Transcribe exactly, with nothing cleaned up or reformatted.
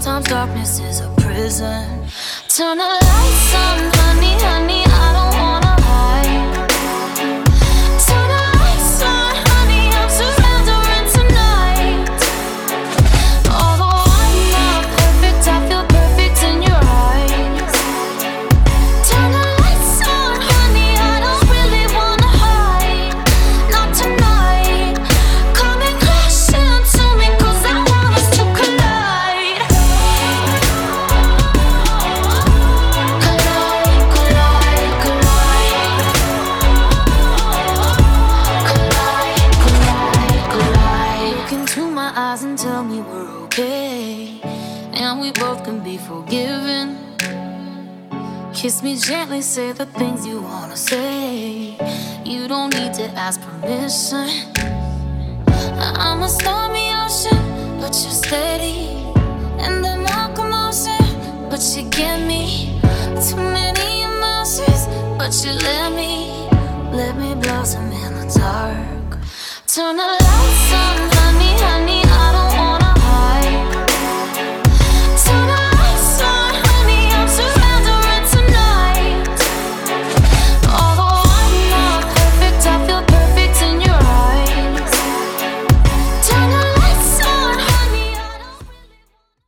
Sometimes darkness is a prison. Turn the lights on, honey, honey, I don't wanna hide. Turn the lights on, honey, I'm surrendering tonight. Although I'm not perfect, I feel perfect in your eyes. Turn the lights on, honey, I don't really wanna hide. Not tonight. Come and crash into me, cause I want us to collide. Collide, collide, collide. Collide, collide, collide. Look into my eyes and tell me we're okay, and we both can be forgiven. Kiss me gently, say the things you wanna say. You don't need to ask permission. I'm a stormy ocean, but you're steady. And I'm all commotion, but you get me. Too many emotions, but you let me, let me blossom in the dark. Turn the lights